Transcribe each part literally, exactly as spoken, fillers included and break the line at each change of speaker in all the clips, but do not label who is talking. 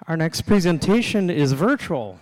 Our next presentation is virtual.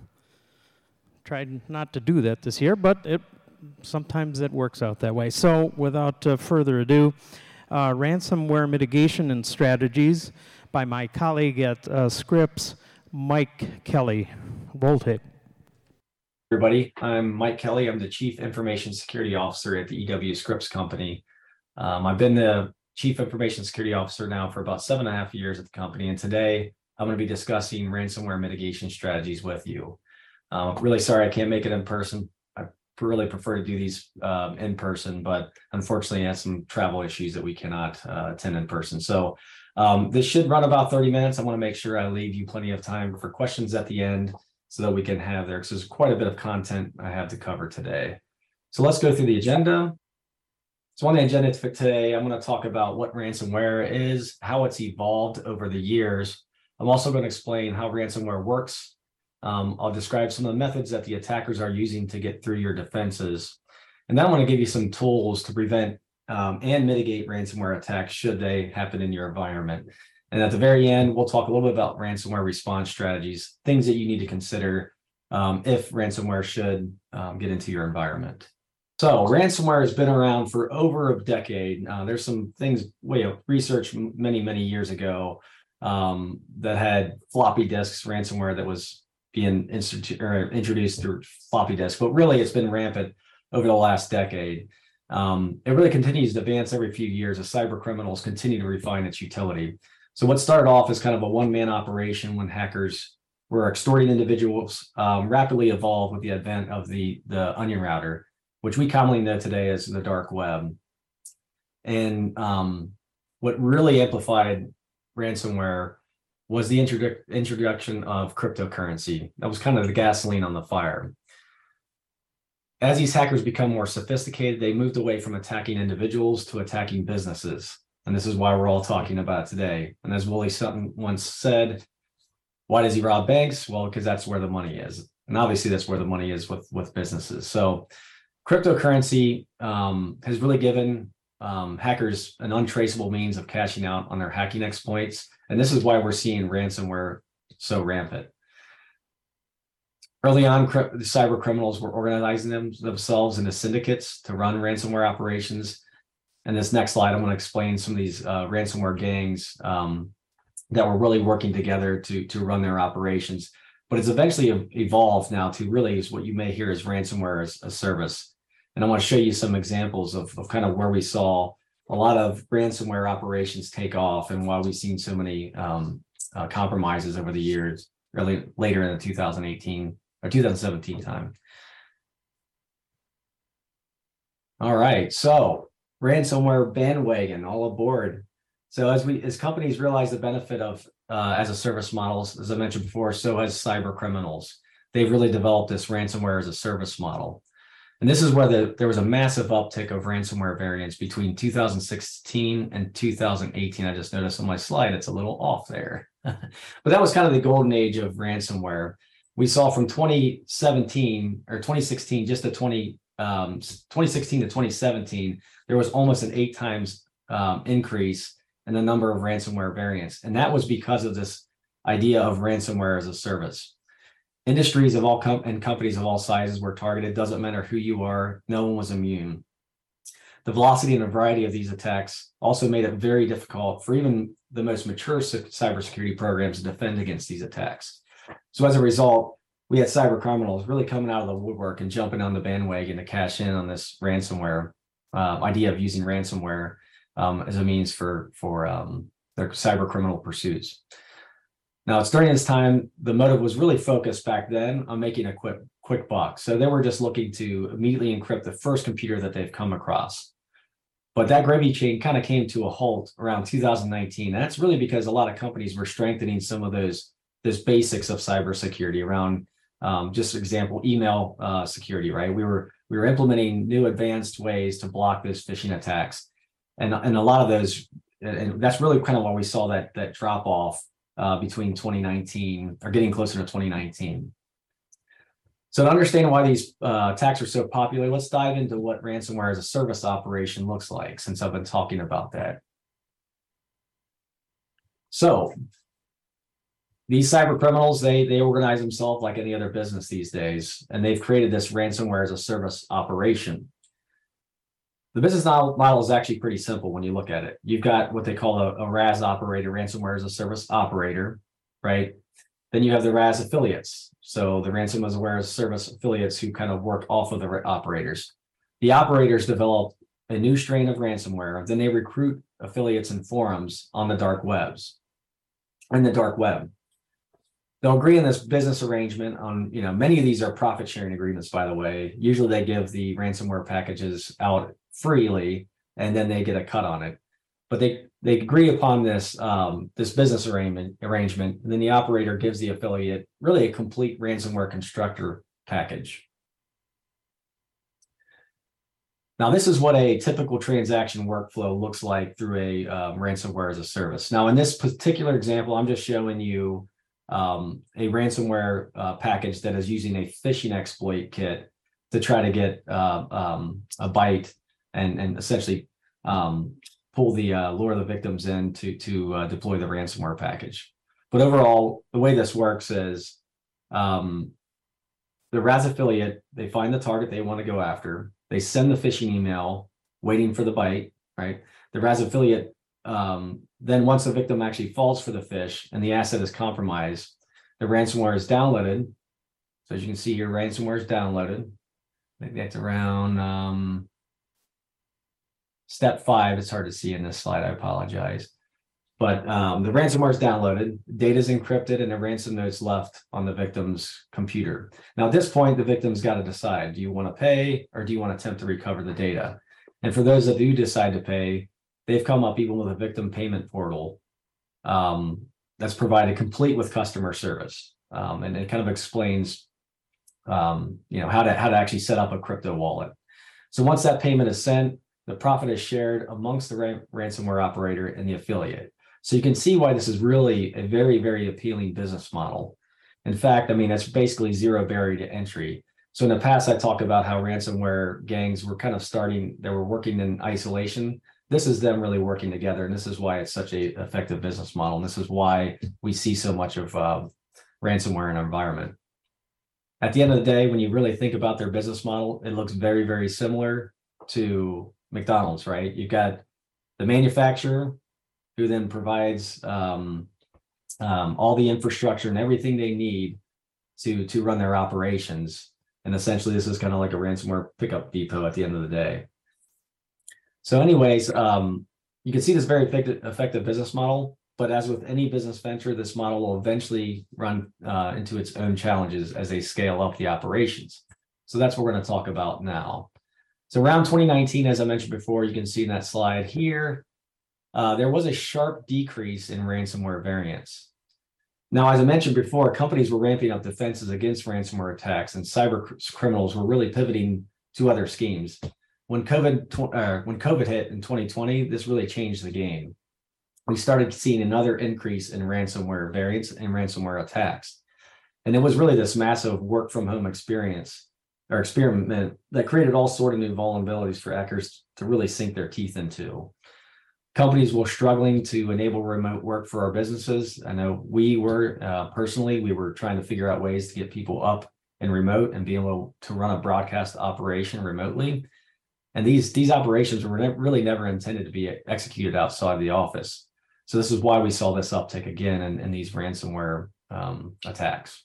Tried not to do that this year, but it, sometimes it works out that way. So without uh, further ado, uh, ransomware mitigation and strategies by my colleague at uh, Scripps, Mike Kelly. Roll tape.
Everybody, I'm Mike Kelly. I'm the Chief Information Security Officer at the E W Scripps Company. Um, I've been the Chief Information Security Officer now for about seven and a half years at the company, and today I'm going to be discussing ransomware mitigation strategies with you. Um, really sorry I can't make it in person. I really prefer to do these um, in person, but unfortunately I have some travel issues that we cannot uh, attend in person. So um, this should run about thirty minutes. I want to make sure I leave you plenty of time for questions at the end so that we can have there, because there's quite a bit of content I have to cover today. So let's go through the agenda. So on the agenda for today, I'm going to talk about what ransomware is, how it's evolved over the years. I'm also going to explain how ransomware works. Um, I'll describe some of the methods that the attackers are using to get through your defenses. And then I'm going to give you some tools to prevent um, and mitigate ransomware attacks should they happen in your environment. And at the very end, we'll talk a little bit about ransomware response strategies, things that you need to consider um, if ransomware should um, get into your environment. So ransomware has been around for over a decade. Uh, there's some things, way of research many, many years ago um, that had floppy disks ransomware that was being or introduced through floppy disk, but really it's been rampant over the last decade. Um, it really continues to advance every few years as cyber criminals continue to refine its utility. So what started off as kind of a one-man operation when hackers were extorting individuals um, rapidly evolved with the advent of the, the onion router, which we commonly know today as the dark web. And um, what really amplified ransomware was the introdu introduction of cryptocurrency. That was kind of the gasoline on the fire. As these hackers become more sophisticated, they moved away from attacking individuals to attacking businesses. And this is why we're all talking about it today. And as Willie Sutton once said, why does he rob banks? Well, because that's where the money is. And obviously that's where the money is with, with businesses. So cryptocurrency um, has really given um, hackers an untraceable means of cashing out on their hacking exploits. And this is why we're seeing ransomware so rampant. Early on, the cyber criminals were organizing them, themselves into syndicates to run ransomware operations. And this next slide, I'm going to explain some of these uh, ransomware gangs um, that were really working together to, to run their operations. But it's eventually evolved now to really is what you may hear as ransomware as a service. And I want to show you some examples of, of kind of where we saw a lot of ransomware operations take off and why we've seen so many um, uh, compromises over the years, early later in the two thousand eighteen or two thousand seventeen time. All right, so ransomware bandwagon, all aboard. So as we as companies realize the benefit of uh, as a service models, as I mentioned before, so has cyber criminals. They've really developed this ransomware as a service model. And this is where the, there was a massive uptick of ransomware variants between two thousand sixteen and two thousand eighteen. I just noticed on my slide, it's a little off there. But that was kind of the golden age of ransomware. We saw from twenty seventeen or twenty sixteen, just to twenty, um, twenty sixteen to twenty seventeen, there was almost an eight times um, increase in the number of ransomware variants. And that was because of this idea of ransomware as a service. Industries of all com and companies of all sizes were targeted. Doesn't matter who you are, no one was immune. The velocity and the variety of these attacks also made it very difficult for even the most mature cybersecurity programs to defend against these attacks. So as a result, we had cyber criminals really coming out of the woodwork and jumping on the bandwagon to cash in on this ransomware uh, idea of using ransomware um, as a means for, for um, their cyber criminal pursuits. Now, it's during this time, the motive was really focused back then on making a quick, quick buck. So they were just looking to immediately encrypt the first computer that they've come across. But that gravy train kind of came to a halt around two thousand nineteen. And that's really because a lot of companies were strengthening some of those, those basics of cybersecurity around, um, just for example, email uh, security, right? We were, we were implementing new advanced ways to block those phishing attacks. And, and a lot of those, and that's really kind of why we saw that, that drop off Uh, between twenty nineteen or getting closer to twenty nineteen. So to understand why these uh, attacks are so popular, let's dive into what ransomware as a service operation looks like, since I've been talking about that. So these cyber criminals, they they organize themselves like any other business these days, and they've created this ransomware as a service operation. The business model is actually pretty simple when you look at it. You've got what they call a, a R A S operator, ransomware as a service operator, right? Then you have the R A S affiliates. So the ransomware as a service affiliates who kind of work off of the operators. The operators develop a new strain of ransomware. Then they recruit affiliates and forums on the dark webs, in the dark web. They'll agree in this business arrangement on, you know, many of these are profit sharing agreements, by the way. Usually they give the ransomware packages out freely and then they get a cut on it. But they, they agree upon this, um, this business arrangement, arrangement, and then the operator gives the affiliate really a complete ransomware constructor package. Now, this is what a typical transaction workflow looks like through a um, ransomware as a service. Now, in this particular example, I'm just showing you um, a ransomware uh, package that is using a phishing exploit kit to try to get uh, um, a bite and, and essentially um, pull the uh, lure the victims in to, to uh, deploy the ransomware package. But overall, the way this works is um, the R A S affiliate, they find the target they want to go after. They send the phishing email waiting for the bite, right? The R A S affiliate, um, then once the victim actually falls for the phish and the asset is compromised, the ransomware is downloaded. So as you can see here, ransomware is downloaded. Maybe that's around um, step five. It's hard to see in this slide, I apologize. But um, the ransomware is downloaded, data is encrypted, and the ransom note's left on the victim's computer. Now, at this point, the victim's got to decide, do you want to pay or do you want to attempt to recover the data? And for those of you who decide to pay, they've come up even with a victim payment portal um, that's provided complete with customer service. Um, and it kind of explains um, you know, how to, how to actually set up a crypto wallet. So once that payment is sent, the profit is shared amongst the ra- ransomware operator and the affiliate. So you can see why this is really a very, very appealing business model. In fact, I mean, it's basically zero barrier to entry. So in the past, I talked about how ransomware gangs were kind of starting, they were working in isolation. This is them really working together. And this is why it's such a effective business model. And this is why we see so much of uh, ransomware in our environment. At the end of the day, when you really think about their business model, it looks very, very similar to McDonald's, right? You've got the manufacturer who then provides um, um, all the infrastructure and everything they need to, to run their operations. And essentially, this is kind of like a ransomware pickup depot at the end of the day. So anyways, um, you can see this very effective, effective business model, but as with any business venture, this model will eventually run uh, into its own challenges as they scale up the operations. So that's what we're going to talk about now. So around twenty nineteen, as I mentioned before, you can see in that slide here, uh, there was a sharp decrease in ransomware variants. Now, as I mentioned before, companies were ramping up defenses against ransomware attacks, and cyber criminals were really pivoting to other schemes. When COVID, uh, when COVID hit in twenty twenty, this really changed the game. We started seeing another increase in ransomware variants and ransomware attacks. And it was really this massive work from home experience or experiment that created all sort of new vulnerabilities for hackers to really sink their teeth into. Companies were struggling to enable remote work for our businesses. I know we were uh, personally, we were trying to figure out ways to get people up and remote and be able to run a broadcast operation remotely. And these, these operations were ne- really never intended to be executed outside of the office. So this is why we saw this uptick again in, in these ransomware um, attacks.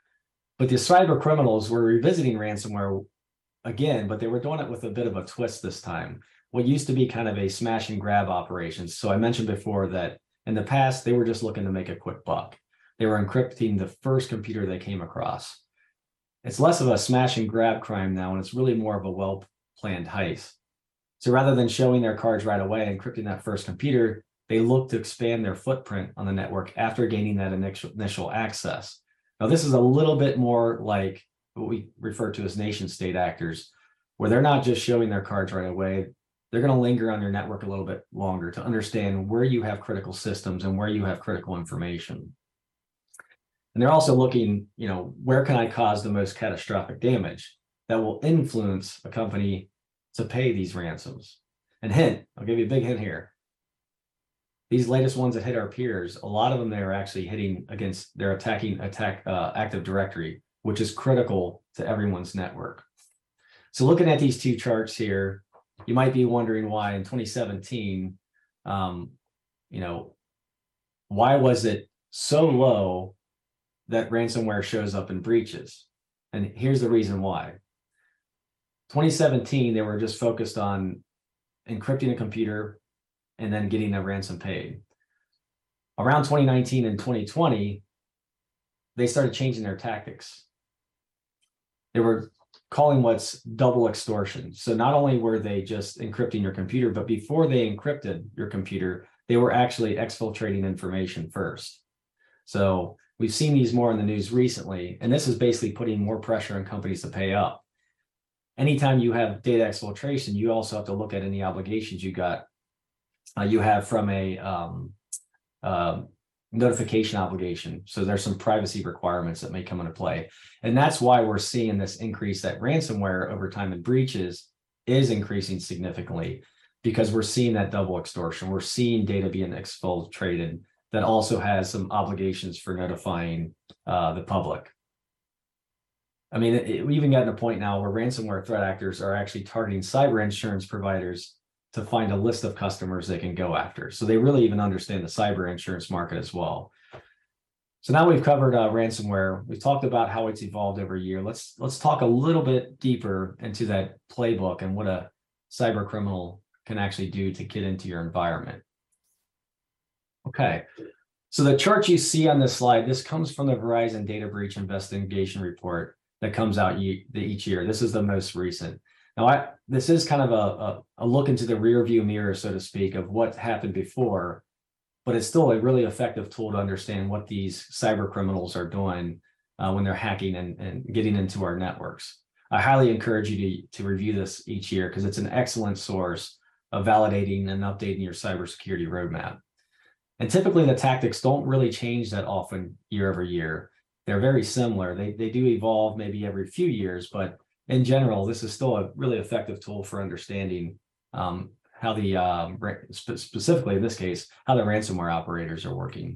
But the cyber criminals were revisiting ransomware again, but they were doing it with a bit of a twist this time. What used to be kind of a smash and grab operations. So I mentioned before that in the past, they were just looking to make a quick buck. They were encrypting the first computer they came across. It's less of a smash and grab crime now, and it's really more of a well-planned heist. So rather than showing their cards right away and encrypting that first computer, they look to expand their footprint on the network after gaining that initial, initial access. Now, this is a little bit more like what we refer to as nation state actors, where they're not just showing their cards right away. They're going to linger on your network a little bit longer to understand where you have critical systems and where you have critical information. And they're also looking, you know, where can I cause the most catastrophic damage that will influence a company to pay these ransoms? And hint, I'll give you a big hint here. these latest ones that hit our peers, a lot of them, they're actually hitting against, they're attacking attack uh, Active Directory, which is critical to everyone's network. So looking at these two charts here, you might be wondering why in twenty seventeen, um, you know, why was it so low that ransomware shows up in breaches? And here's the reason why. twenty seventeen, they were just focused on encrypting a computer and then getting a ransom paid. Around twenty nineteen and twenty twenty, they started changing their tactics. They were calling what's double extortion. So not only were they just encrypting your computer, but before they encrypted your computer, they were actually exfiltrating information first. So we've seen these more in the news recently, and this is basically putting more pressure on companies to pay up. Anytime you have data exfiltration, you also have to look at any obligations you got, uh, you have from a um, uh, notification obligation. So there's some privacy requirements that may come into play. And that's why we're seeing this increase, that ransomware over time in breaches is increasing significantly, because we're seeing that double extortion. We're seeing data being exfiltrated that also has some obligations for notifying uh, the public. I mean, it, it, we even gotten to a point now where ransomware threat actors are actually targeting cyber insurance providers to find a list of customers they can go after. So they really even understand the cyber insurance market as well. So now we've covered uh, ransomware. We've talked about how it's evolved over a year. Let's let's talk a little bit deeper into that playbook and what a cyber criminal can actually do to get into your environment. Okay, so the chart you see on this slide, this comes from the Verizon Data Breach Investigation Report that comes out each year. This is the most recent. Now, I, this is kind of a, a, a look into the rear view mirror, so to speak, of what happened before, but it's still a really effective tool to understand what these cyber criminals are doing uh, when they're hacking and, and getting into our networks. I highly encourage you to, to review this each year, because it's an excellent source of validating and updating your cybersecurity roadmap. And typically the tactics don't really change that often year over year. They're very similar. They, they do evolve maybe every few years, but in general, this is still a really effective tool for understanding um, how the, um, spe specifically in this case, how the ransomware operators are working.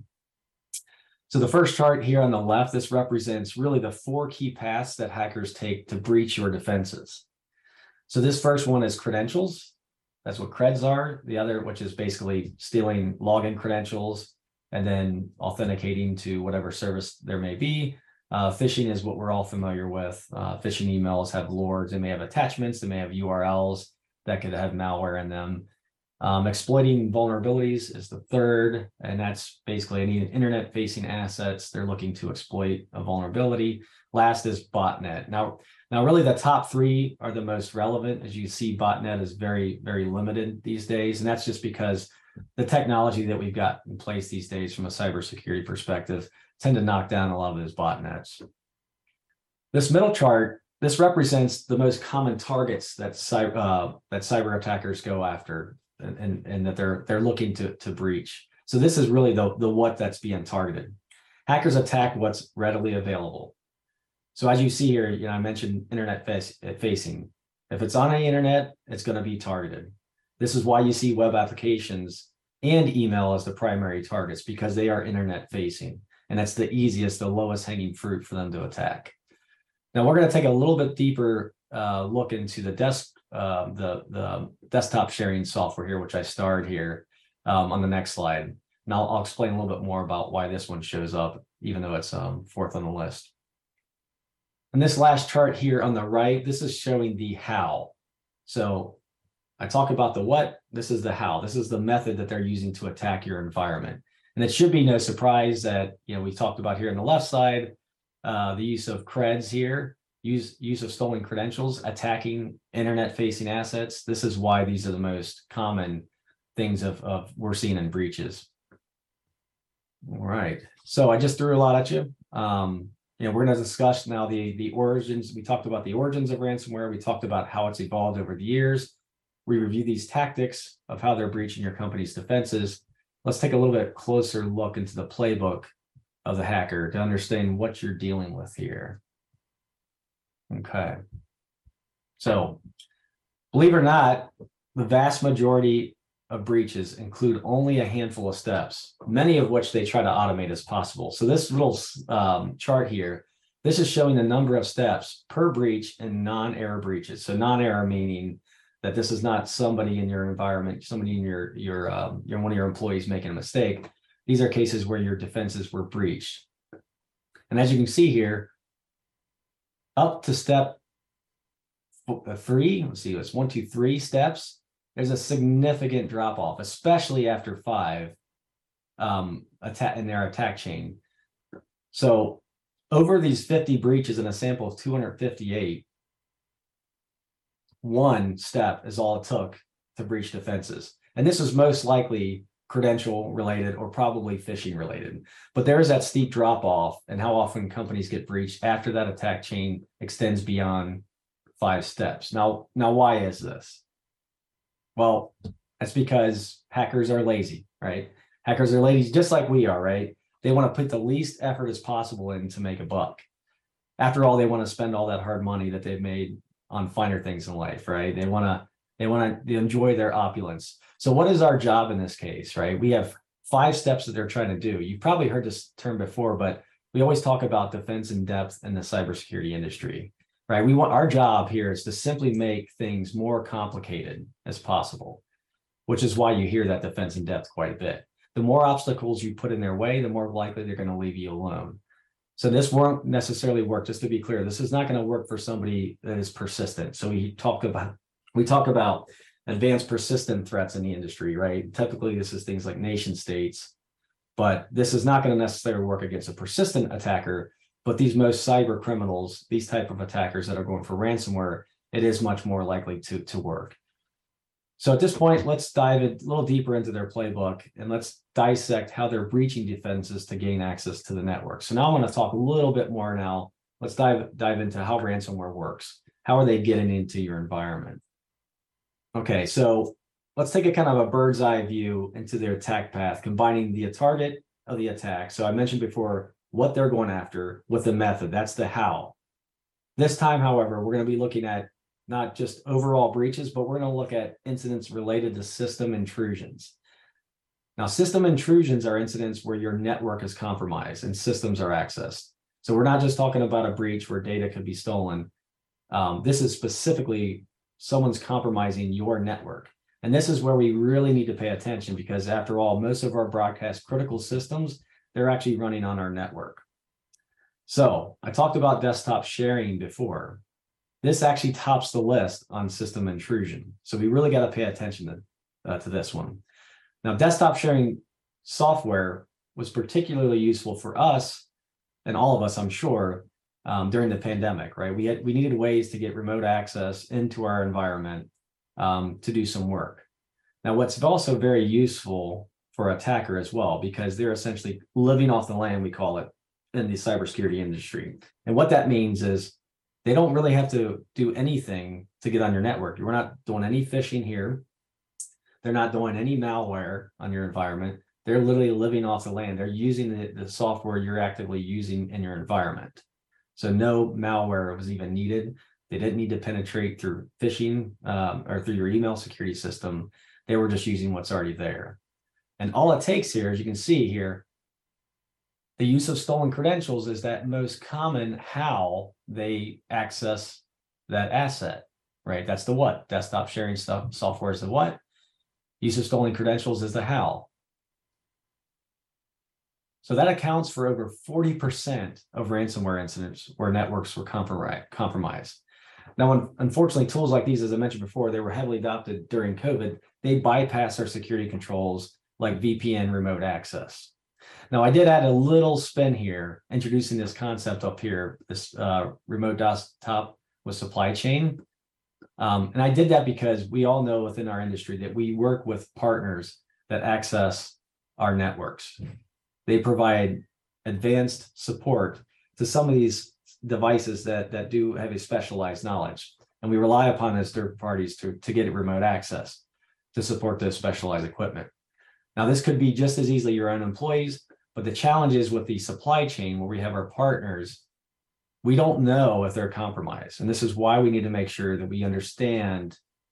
So the first chart here on the left, this represents really the four key paths that hackers take to breach your defenses. So this first one is credentials. That's what creds are. The other, which is basically stealing login credentials and then authenticating to whatever service there may be. Uh, phishing is what we're all familiar with. Uh, phishing emails have lords. They may have attachments. They may have U R Ls that could have malware in them. Um, exploiting vulnerabilities is the third, and that's basically any internet-facing assets. They're looking to exploit a vulnerability. Last is botnet. Now, now, really, the top three are the most relevant. As you see, botnet is very, very limited these days, and that's just because the technology that we've got in place these days from a cybersecurity perspective tend to knock down a lot of those botnets. This middle chart, this represents the most common targets that cyber uh, that cyber attackers go after, and, and, and that they're they're looking to, to breach. So this is really the, the what that's being targeted. Hackers attack what's readily available. So as you see here, you know, I mentioned internet face, facing. If it's on the internet, it's going to be targeted. This is why you see web applications and email as the primary targets, because they are internet facing. And that's the easiest, the lowest hanging fruit for them to attack. Now we're going to take a little bit deeper uh, look into the desk, uh, the, the desktop sharing software here, which I starred here um, on the next slide. And I'll, I'll explain a little bit more about why this one shows up, even though it's um, fourth on the list. And this last chart here on the right, this is showing the how. So I talk about the what, this is the how. This is the method that they're using to attack your environment. And it should be no surprise that, you know, we talked about here on the left side, uh, the use of creds here, use, use of stolen credentials, attacking internet-facing assets. This is why these are the most common things of, of we're seeing in breaches. All right, so I just threw a lot at you. Um, you know, we're going to discuss now the, the origins. We talked about the origins of ransomware. We talked about how it's evolved over the years. We review these tactics of how they're breaching your company's defenses. Let's take a little bit closer look into the playbook of the hacker to understand what you're dealing with here. Okay. So, believe it or not, the vast majority of breaches include only a handful of steps, many of which they try to automate as possible. So this little um, chart here, this is showing the number of steps per breach in non-error breaches. So non-error meaning that this is not somebody in your environment, somebody in your, your, um, your one of your employees making a mistake. These are cases where your defenses were breached. And as you can see here, up to step three, let's see, it's one, two, three steps, there's a significant drop off, especially after five um, attack in their attack chain. So over these fifty breaches in a sample of two hundred fifty-eight, one step is all it took to breach defenses. And this is most likely credential related or probably phishing related. But there is that steep drop off and how often companies get breached after that attack chain extends beyond five steps. Now, now why is this? Well, that's because hackers are lazy, right? Hackers are lazy just like we are, right? They want to put the least effort as possible in to make a buck. After all, they want to spend all that hard money that they've made on finer things in life, right? They want to they want to enjoy their opulence. So what is our job in this case, right? We have five steps that they're trying to do. You've probably heard this term before, but we always talk about defense in depth in the cybersecurity industry, right? We want our job here is to simply make things more complicated as possible, which is why you hear that defense in depth quite a bit. The more obstacles you put in their way, the more likely they're going to leave you alone. So this won't necessarily work. Just to be clear, this is not going to work for somebody that is persistent. So we talk about we talk about advanced persistent threats in the industry, right? Typically, this is things like nation states, but this is not going to necessarily work against a persistent attacker. But these most cyber criminals, these type of attackers that are going for ransomware, it is much more likely to to work. So at this point, let's dive a little deeper into their playbook and let's dissect how they're breaching defenses to gain access to the network. So now I'm going to talk a little bit more now. Let's dive, dive into how ransomware works. How are they getting into your environment? Okay, so let's take a kind of a bird's eye view into their attack path, combining the target of the attack. So I mentioned before what they're going after with the method. That's the how. This time, however, we're going to be looking at not just overall breaches, but we're going to look at incidents related to system intrusions. Now, system intrusions are incidents where your network is compromised and systems are accessed. So we're not just talking about a breach where data could be stolen. Um, this is specifically someone's compromising your network. And this is where we really need to pay attention because after all, most of our broadcast critical systems, they're actually running on our network. So I talked about desktop sharing before. This actually tops the list on system intrusion. So we really got to pay attention to, uh, to this one. Now, desktop sharing software was particularly useful for us and all of us, I'm sure, um, during the pandemic, right? We had we needed ways to get remote access into our environment um, to do some work. Now, what's also very useful for an attacker as well, because they're essentially living off the land, we call it, in the cybersecurity industry. And what that means is they don't really have to do anything to get on your network. We're not doing any phishing here. They're not doing any malware on your environment. They're literally living off the land. They're using the, the software you're actively using in your environment. So no malware was even needed. They didn't need to penetrate through phishing um, or through your email security system. They were just using what's already there. And all it takes here, as you can see here, the use of stolen credentials is that most common how they access that asset, right? That's the what. Desktop sharing stuff, software is the what. Use of stolen credentials is the how. So that accounts for over forty percent of ransomware incidents where networks were compromised. Now, unfortunately, tools like these, as I mentioned before, they were heavily adopted during COVID. They bypass our security controls like V P N remote access. Now, I did add a little spin here, introducing this concept up here, this uh, remote desktop with supply chain. Um, and I did that because we all know within our industry that we work with partners that access our networks. They provide advanced support to some of these devices that, that do have a specialized knowledge. And we rely upon those third parties to, to get remote access to support those specialized equipment. Now, this could be just as easily your own employees, but the challenge is with the supply chain where we have our partners, we don't know if they're compromised. And this is why we need to make sure that we understand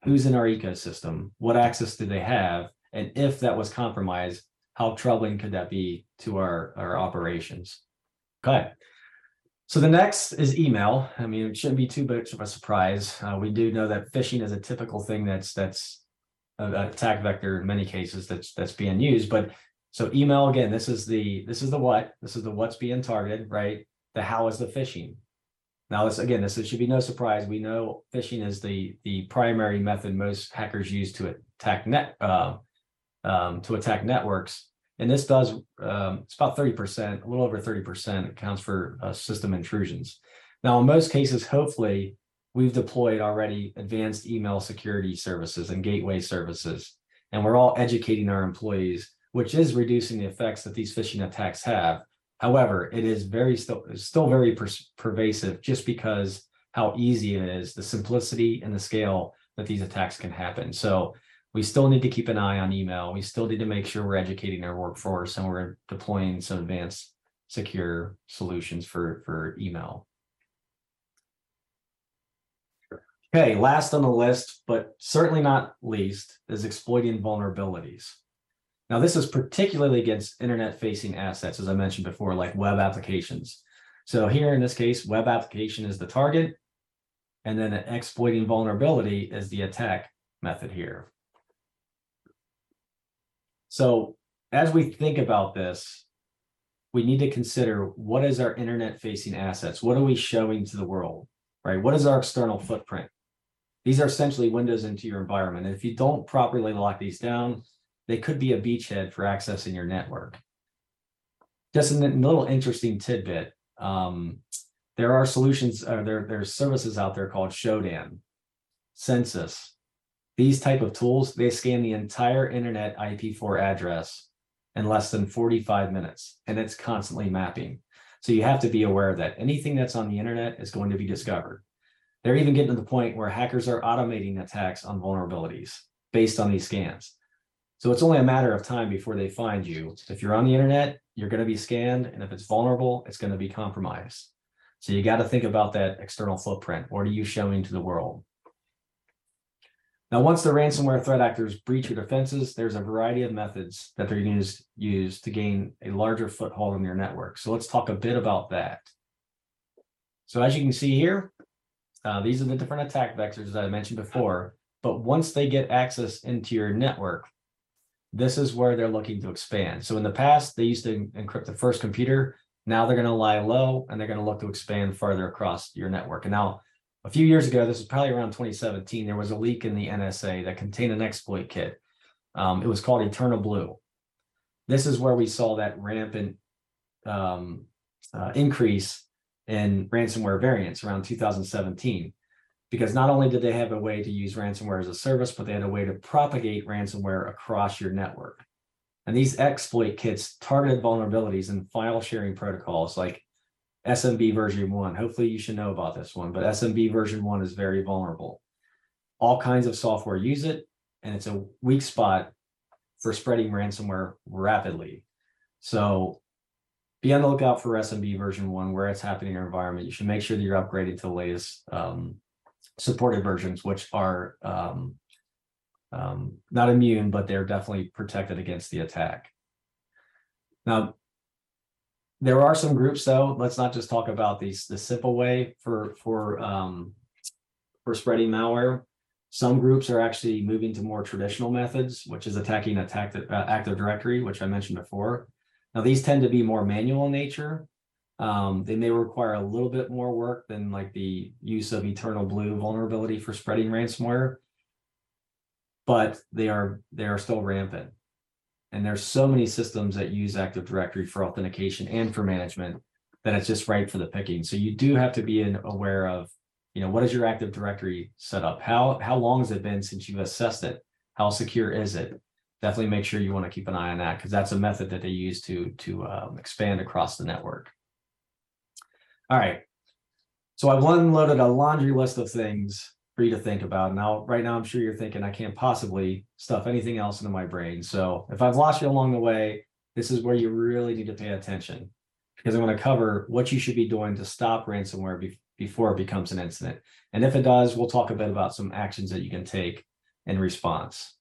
who's in our ecosystem, what access do they have, and if that was compromised, how troubling could that be to our, our operations? Okay. So the next is email. I mean, it shouldn't be too much of a surprise. Uh, we do know that phishing is a typical thing that's that's an attack vector in many cases that's that's being used. But so email, again, this is the this is the what, this is the what's being targeted, right? The how is the phishing. Now, this again, this should be no surprise. We know phishing is the the primary method most hackers use to attack net uh, um, to attack networks. And this does, um, it's about thirty percent, a little over thirty percent accounts for uh, system intrusions. Now, in most cases, hopefully, we've deployed already advanced email security services and gateway services, and we're all educating our employees, which is reducing the effects that these phishing attacks have. However, it is very still, still very per pervasive just because how easy it is, the simplicity and the scale that these attacks can happen. So we still need to keep an eye on email. We still need to make sure we're educating our workforce and we're deploying some advanced secure solutions for, for email. Okay, last on the list, but certainly not least, is exploiting vulnerabilities. Now, this is particularly against internet-facing assets, as I mentioned before, like web applications. So here in this case, web application is the target, and then exploiting vulnerability is the attack method here. So as we think about this, we need to consider what is our internet-facing assets? What are we showing to the world, right? What is our external footprint? These are essentially windows into your environment. And if you don't properly lock these down, they could be a beachhead for accessing your network. Just a little interesting tidbit. Um, there are solutions, uh, there, there's services out there called Shodan, Census. These type of tools, they scan the entire internet I P four address in less than forty-five minutes, and it's constantly mapping. So you have to be aware that anything that's on the internet is going to be discovered. They're even getting to the point where hackers are automating attacks on vulnerabilities based on these scans. So it's only a matter of time before they find you. If you're on the internet, you're going to be scanned, and if it's vulnerable, it's going to be compromised. So you got to think about that external footprint. What are you showing to the world? Now, once the ransomware threat actors breach your defenses, there's a variety of methods that they're going to use, use to gain a larger foothold in your network. So let's talk a bit about that. So as you can see here, uh, these are the different attack vectors that I mentioned before. But once they get access into your network, this is where they're looking to expand. So in the past, they used to encrypt the first computer. Now they're going to lie low, and they're going to look to expand farther across your network. And now, a few years ago, this was probably around twenty seventeen, there was a leak in the N S A that contained an exploit kit. Um, it was called Eternal Blue. This is where we saw that rampant um, uh, increase in ransomware variants around two thousand seventeen, because not only did they have a way to use ransomware as a service, but they had a way to propagate ransomware across your network. And these exploit kits targeted vulnerabilities in file sharing protocols like S M B version one. Hopefully you should know about this one, but S M B version one is very vulnerable. All kinds of software use it, and it's a weak spot for spreading ransomware rapidly. So be on the lookout for S M B version one, where it's happening in your environment. You should make sure that you're upgraded to the latest um, supported versions, which are um, um, not immune, but they're definitely protected against the attack. Now, there are some groups, though. Let's not just talk about these the simple way for for um, for spreading malware. Some groups are actually moving to more traditional methods, which is attacking attack, uh, Active Directory, which I mentioned before. Now, these tend to be more manual in nature. Um, they may require a little bit more work than like the use of Eternal Blue vulnerability for spreading ransomware, but they are they are still rampant. And there's so many systems that use Active Directory for authentication and for management that it's just right for the picking. So you do have to be in, aware of, you know, what is your Active Directory setup? How, how long has it been since you've assessed it? How secure is it? Definitely make sure you want to keep an eye on that, because that's a method that they use to, to um, expand across the network. All right. So I've unloaded a laundry list of things for you to think about. Now, right now, I'm sure you're thinking I can't possibly stuff anything else into my brain. So if I've lost you along the way, this is where you really need to pay attention, because I'm going to cover what you should be doing to stop ransomware be before it becomes an incident. And if it does, we'll talk a bit about some actions that you can take in response.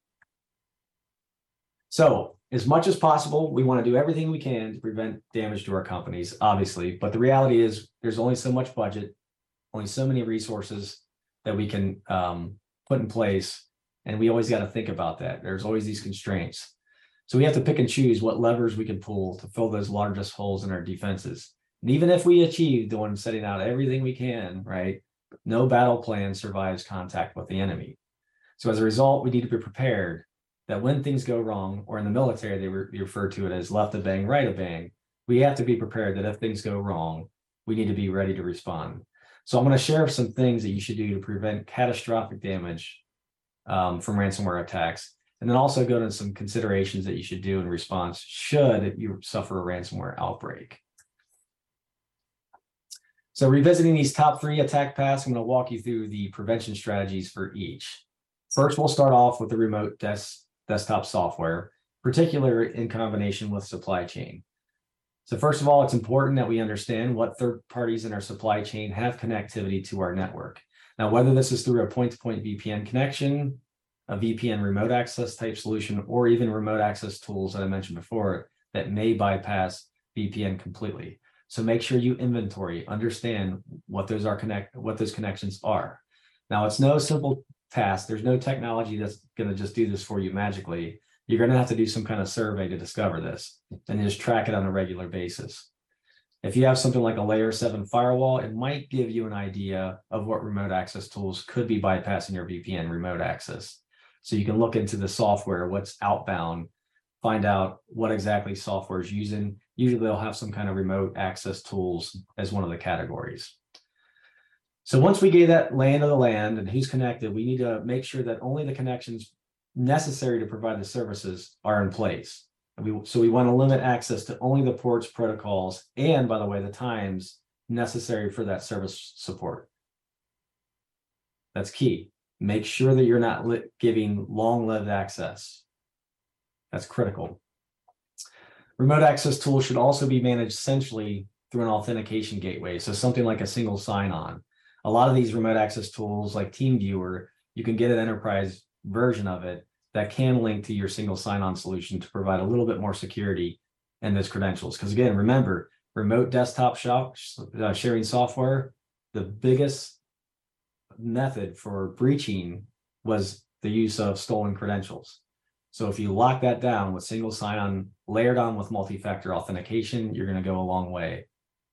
So as much as possible, we want to do everything we can to prevent damage to our companies, obviously, but the reality is there's only so much budget, only so many resources that we can um, put in place. And we always got to think about that. There's always these constraints. So we have to pick and choose what levers we can pull to fill those largest holes in our defenses. And even if we achieve doing setting out everything we can, right, no battle plan survives contact with the enemy. So as a result, we need to be prepared that when things go wrong, or in the military, they re refer to it as left a bang, right a bang. We have to be prepared that if things go wrong, we need to be ready to respond. So I'm going to share some things that you should do to prevent catastrophic damage um, from ransomware attacks, and then also go into some considerations that you should do in response should you suffer a ransomware outbreak. So revisiting these top three attack paths, I'm going to walk you through the prevention strategies for each. First, we'll start off with the remote desk, desktop software, particularly in combination with supply chain. So first of all, it's important that we understand what third parties in our supply chain have connectivity to our network. Now, whether this is through a point-to-point V P N connection, a V P N remote access type solution, or even remote access tools that I mentioned before that may bypass V P N completely. So make sure you inventory, understand what those are connect, what those connections are. Now, it's no simple task. There's no technology that's going to just do this for you magically. You're going to have to do some kind of survey to discover this and just track it on a regular basis. If you have something like a layer seven firewall, it might give you an idea of what remote access tools could be bypassing your V P N remote access. So you can look into the software, what's outbound, find out what exactly software is using. Usually they'll have some kind of remote access tools as one of the categories. So once we get that land of the land and who's connected, we need to make sure that only the connections necessary to provide the services are in place. And we, so we want to limit access to only the ports, protocols, and by the way, the times necessary for that service support. That's key. Make sure that you're not giving long-lived access. That's critical. Remote access tools should also be managed centrally through an authentication gateway. So something like a single sign-on. A lot of these remote access tools like TeamViewer, you can get an enterprise version of it that can link to your single sign-on solution to provide a little bit more security in those credentials. Because again, remember, remote desktop shop, uh, sharing software, the biggest method for breaching was the use of stolen credentials. So if you lock that down with single sign-on layered on with multi-factor authentication, you're going to go a long way.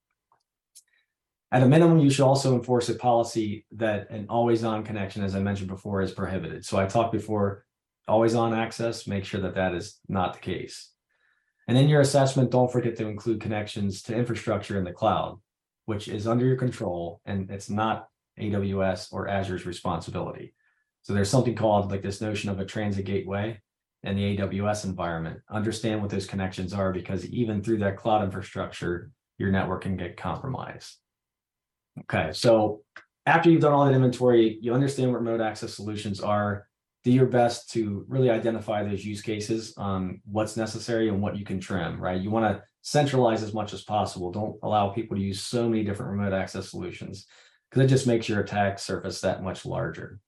At a minimum, you should also enforce a policy that an always-on connection, as I mentioned before, is prohibited. So I talked before, always-on access, make sure that that is not the case. And in your assessment, don't forget to include connections to infrastructure in the cloud, which is under your control, and it's not A W S or Azure's responsibility. So there's something called like this notion of a transit gateway in the A W S environment. Understand what those connections are, because even through that cloud infrastructure, your network can get compromised. Okay, so after you've done all that inventory, you understand what remote access solutions are, do your best to really identify those use cases on what's necessary and what you can trim, right? You want to centralize as much as possible. Don't allow people to use so many different remote access solutions, because it just makes your attack surface that much larger.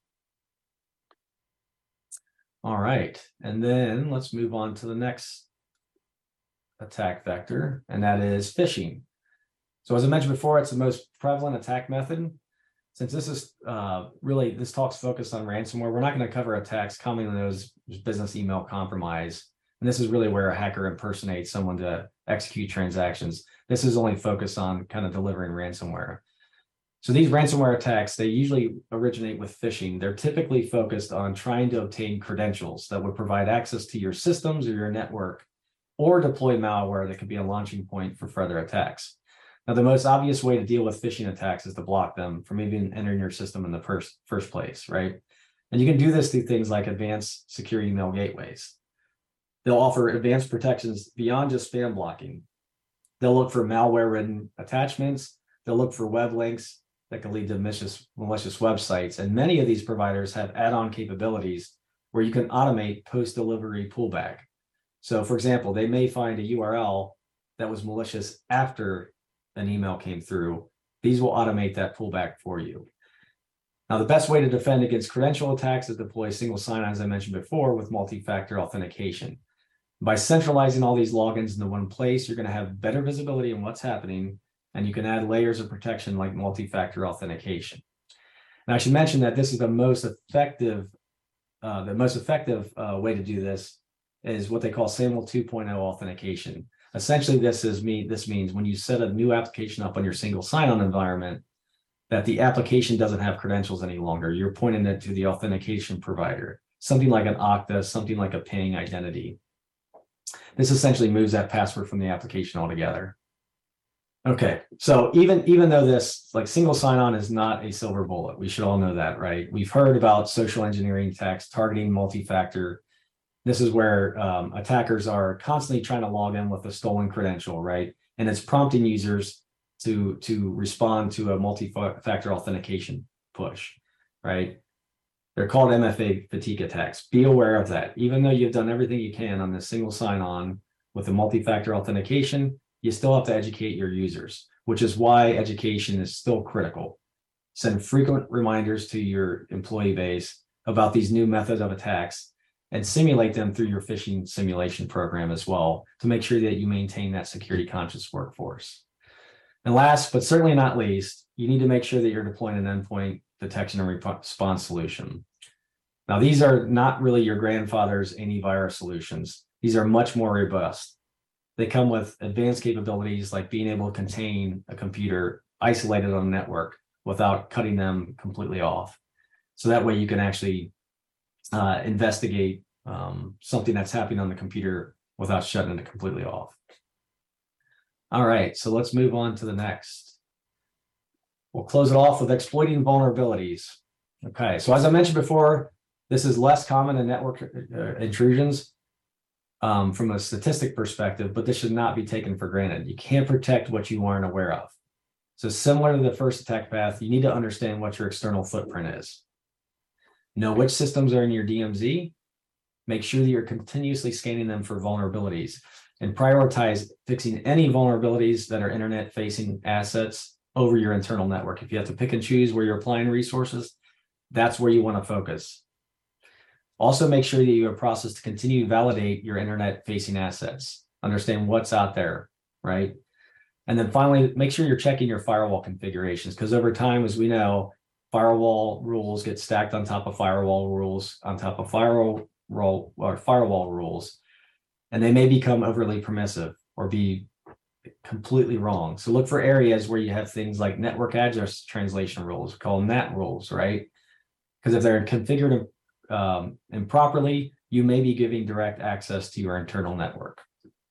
All right, and then let's move on to the next attack vector, and that is phishing. So as I mentioned before, it's the most prevalent attack method. Since this is uh, really, this talk's focused on ransomware, we're not going to cover attacks commonly known as business email compromise. And this is really where a hacker impersonates someone to execute transactions. This is only focused on kind of delivering ransomware. So these ransomware attacks, they usually originate with phishing. They're typically focused on trying to obtain credentials that would provide access to your systems or your network, or deploy malware that could be a launching point for further attacks. Now, the most obvious way to deal with phishing attacks is to block them from even entering your system in the first, first place, right? And you can do this through things like advanced secure email gateways. They'll offer advanced protections beyond just spam blocking. They'll look for malware-ridden attachments. They'll look for web links that can lead to malicious, malicious websites. And many of these providers have add-on capabilities where you can automate post-delivery pullback. So for example, they may find a U R L that was malicious after an email came through. These will automate that pullback for you. Now, the best way to defend against credential attacks is to deploy single sign-on, as I mentioned before, with multi-factor authentication. By centralizing all these logins into one place, you're going to have better visibility on what's happening, and you can add layers of protection like multi-factor authentication. And I should mention that this is the most effective, uh, the most effective uh, way to do this is what they call SAML two point oh authentication. Essentially, this is me. This means when you set a new application up on your single sign-on environment, that the application doesn't have credentials any longer. You're pointing it to the authentication provider, something like an Okta, something like a paying identity. This essentially moves that password from the application altogether. Okay, so even, even though this like single sign-on is not a silver bullet, we should all know that, right? We've heard about social engineering attacks targeting multi-factor. This is where um, attackers are constantly trying to log in with a stolen credential, right? And it's prompting users to, to respond to a multi-factor authentication push, right? They're called M F A fatigue attacks. Be aware of that. Even though you've done everything you can on this single sign-on with the multi-factor authentication, you still have to educate your users, which is why education is still critical. Send frequent reminders to your employee base about these new methods of attacks and simulate them through your phishing simulation program as well to make sure that you maintain that security conscious workforce. And last, but certainly not least, you need to make sure that you're deploying an endpoint detection and response solution. Now, these are not really your grandfather's antivirus solutions. These are much more robust. They come with advanced capabilities like being able to contain a computer isolated on a network without cutting them completely off. So that way you can actually uh, investigate um, something that's happening on the computer without shutting it completely off. All right, so let's move on to the next. We'll close it off with exploiting vulnerabilities. Okay, so as I mentioned before, this is less common in network uh, intrusions um, from a statistic perspective, but this should not be taken for granted. You can't protect what you aren't aware of. So similar to the first attack path, you need to understand what your external footprint is. Know which systems are in your D M Z. Make sure that you're continuously scanning them for vulnerabilities and prioritize fixing any vulnerabilities that are internet-facing assets over your internal network. If you have to pick and choose where you're applying resources, that's where you want to focus. Also, make sure that you have a process to continue to validate your internet-facing assets. Understand what's out there, right? And then finally, make sure you're checking your firewall configurations, because over time, as we know, firewall rules get stacked on top of firewall rules, on top of firewall role or firewall rules, and they may become overly permissive or be completely wrong. So look for areas where you have things like network address translation rules, call them N A T rules, right? Because if they're configured um, improperly, you may be giving direct access to your internal network.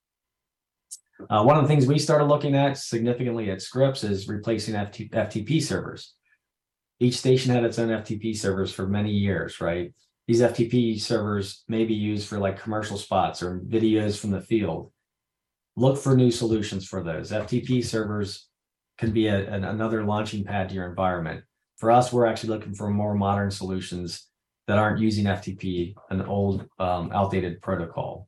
Uh, one of the things we started looking at significantly at Scripps is replacing F T P servers. Each station had its own F T P servers for many years, right? These F T P servers may be used for like commercial spots or videos from the field. Look for new solutions for those. F T P servers can be a, an, another launching pad to your environment. For us, we're actually looking for more modern solutions that aren't using F T P, an old um, outdated protocol.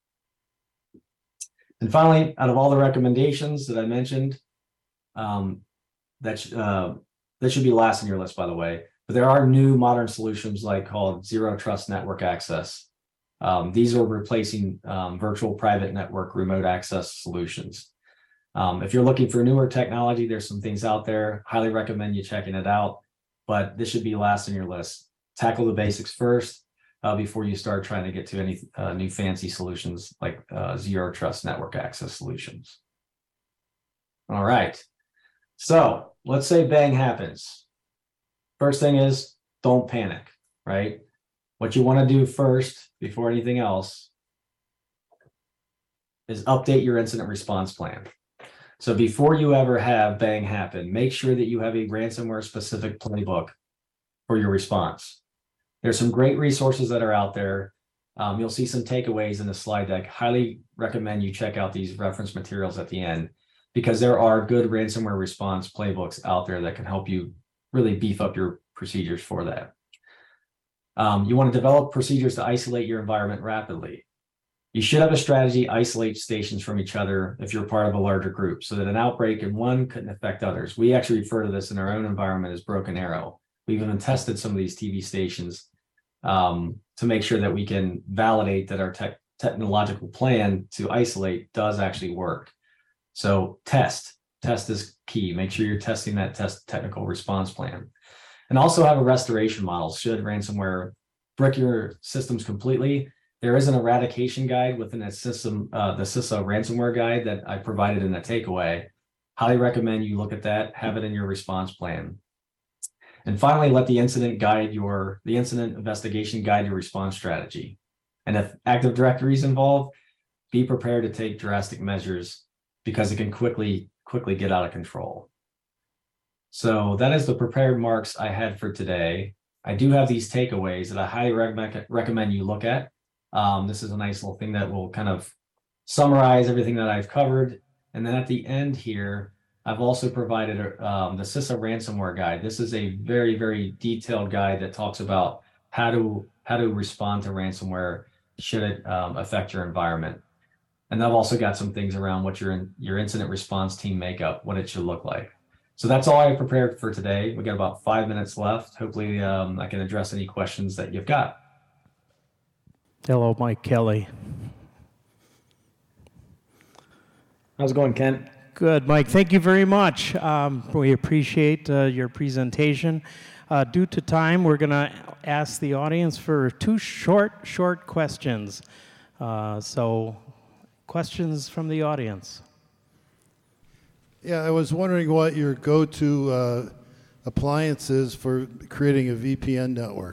And finally, out of all the recommendations that I mentioned, um, that, sh uh, that should be last on your list, by the way, but there are new modern solutions like called Zero Trust Network Access. Um, these are replacing um, virtual private network remote access solutions. Um, if you're looking for newer technology, there's some things out there. Highly recommend you checking it out, but this should be last on your list. Tackle the basics first uh, before you start trying to get to any uh, new fancy solutions like uh, Zero Trust Network Access solutions. All right, so let's say bang happens. First thing is, don't panic, right? What you want to do first, before anything else, is update your incident response plan. So before you ever have bang happen, make sure that you have a ransomware specific playbook for your response. There's some great resources that are out there. Um, you'll see some takeaways in the slide deck. Highly recommend you check out these reference materials at the end, because there are good ransomware response playbooks out there that can help you really beef up your procedures for that. Um, you want to develop procedures to isolate your environment rapidly. You should have a strategy to isolate stations from each other if you're part of a larger group, so that an outbreak in one couldn't affect others. We actually refer to this in our own environment as broken arrow. We've even tested some of these T V stations um, to make sure that we can validate that our tech technological plan to isolate does actually work. So test, test is key. Make sure you're testing that test technical response plan. And also have a restoration model should ransomware brick your systems completely. There is an eradication guide within that system, uh, the CISA ransomware guide that I provided in the takeaway. Highly recommend you look at that, have it in your response plan. And finally, let the incident guide your, the incident investigation guide your response strategy. And if Active Directory is involved, be prepared to take drastic measures because it can quickly, quickly get out of control. So that is the prepared remarks I had for today. I do have these takeaways that I highly recommend, recommend you look at. Um, this is a nice little thing that will kind of summarize everything that I've covered. And then at the end here, I've also provided um, the CISA ransomware guide. This is a very, very detailed guide that talks about how to how to respond to ransomware should it um, affect your environment. And I've also got some things around what your your incident response team makeup, what it should look like. So that's all I prepared for today. We got about five minutes left. Hopefully um, I can address any questions that you've got.
Hello, Mike Kelly.
How's it going, Kent?
Good, Mike. Thank you very much. Um, we appreciate uh, your presentation. Uh, due to time, we're going to ask the audience for two short, short questions. Uh, so, questions from the audience.
Yeah, I was wondering what your go-to uh, appliance is for creating a V P N network.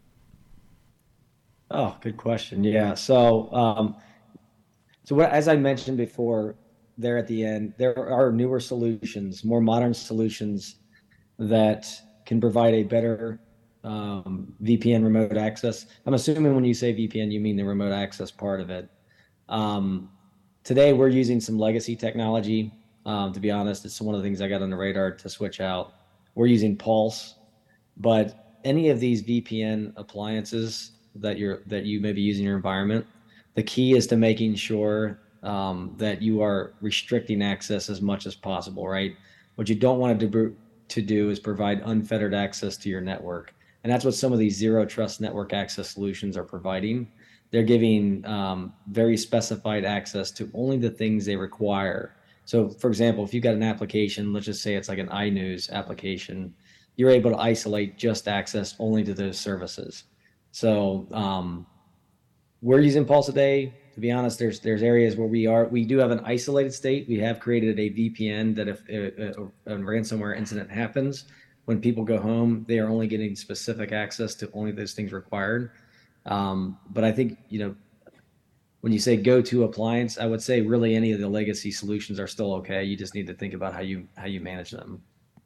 Oh, good question. Yeah. So, um, so what, as I mentioned before, there at the end, there are newer solutions, more modern solutions that can provide a better um, V P N remote access. I'm assuming when you say V P N, you mean the remote access part of it. Um, today, we're using some legacy technology. Um, to be honest, it's one of the things I got on the radar to switch out. We're using Pulse, but any of these V P N appliances that you're that you may be using in your environment, the key is to making sure um, that you are restricting access as much as possible, right? What you don't want to do, to do is provide unfettered access to your network. And that's what some of these zero trust network access solutions are providing. They're giving um, very specified access to only the things they require. So for example, if you've got an application, let's just say it's like an iNews application, you're able to isolate just access only to those services. So um, we're using Pulse today. To be honest, there's there's areas where we are, we do have an isolated state. We have created a V P N that if a, a, a ransomware incident happens, when people go home, they are only getting specific access to only those things required. Um, but I think, you know, when you say go-to appliance, I would say really any of the legacy solutions are still okay. You just need to think about how you how you manage them.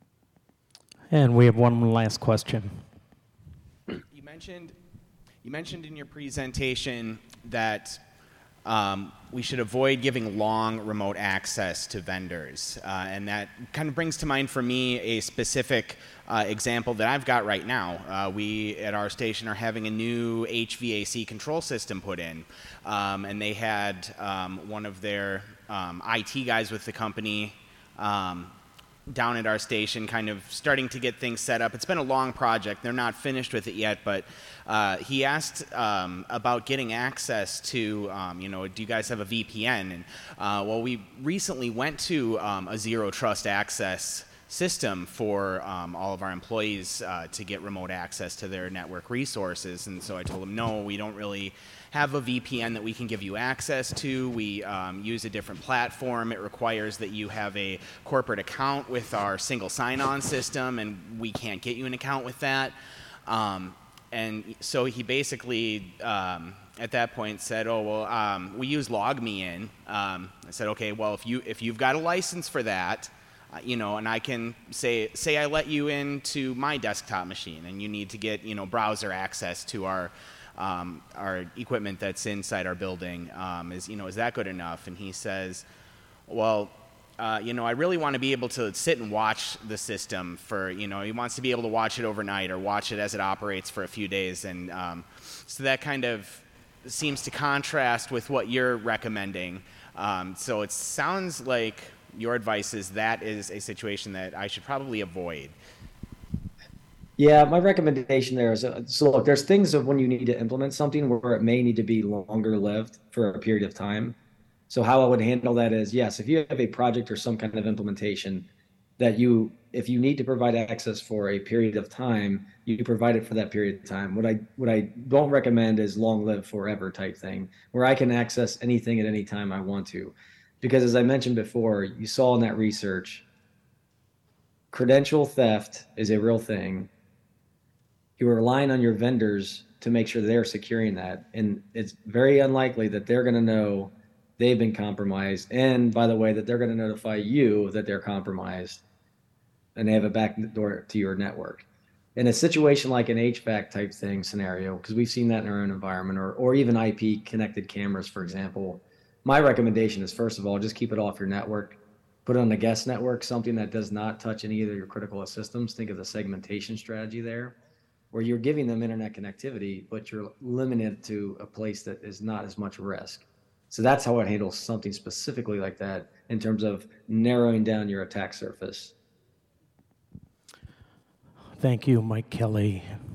And we have one last question.
You mentioned you mentioned in your presentation that um, we should avoid giving long remote access to vendors, uh, and that kind of brings to mind for me a specific uh, example that I've got right now. Uh, we at our station are having a new H V A C control system put in, um, and they had um, one of their um, I T guys with the company um, down at our station kind of starting to get things set up. It's been a long project. They're not finished with it yet, but uh, he asked um, about getting access to, um, you know, do you guys have a V P N? And uh, well, we recently went to um, a zero trust access system for um, all of our employees uh, to get remote access to their network resources. And so I told him, no, we don't really have a V P N that we can give you access to. We um, use a different platform. It requires that you have a corporate account with our single sign-on system, and we can't get you an account with that. Um, and so he basically, um, at that point, said, "Oh well, um, we use LogMeIn." Um, I said, "Okay, well if you if you've got a license for that, uh, you know, and I can say say I let you into my desktop machine, and you need to get you know browser access to our." Um, our equipment that's inside our building, um, is, you know, is that good enough?" And he says, well, uh, you know, I really want to be able to sit and watch the system for, you know, he wants to be able to watch it overnight or watch it as it operates for a few days. And um, so that kind of seems to contrast with what you're recommending. Um, so it sounds like your advice is that is a situation that I should probably avoid.
Yeah, my recommendation there is, uh, so look, there's things of when you need to implement something where it may need to be longer lived for a period of time. So how I would handle that is, yes, if you have a project or some kind of implementation that you, if you need to provide access for a period of time, you provide it for that period of time. What I what I don't recommend is long live forever type thing, where I can access anything at any time I want to. Because as I mentioned before, you saw in that research, credential theft is a real thing. You are relying on your vendors to make sure they're securing that. And it's very unlikely that they're going to know they've been compromised. And by the way, that they're going to notify you that they're compromised and they have a backdoor to your network. In a situation like an H V A C type thing scenario, because we've seen that in our own environment, or, or even I P connected cameras, for example, my recommendation is, first of all, just keep it off your network. Put it on the guest network, something that does not touch any of your critical systems. Think of the segmentation strategy there, where you're giving them internet connectivity, but you're limited to a place that is not as much risk. So that's how I handle something specifically like that in terms of narrowing down your attack surface.
Thank you, Mike Kelly.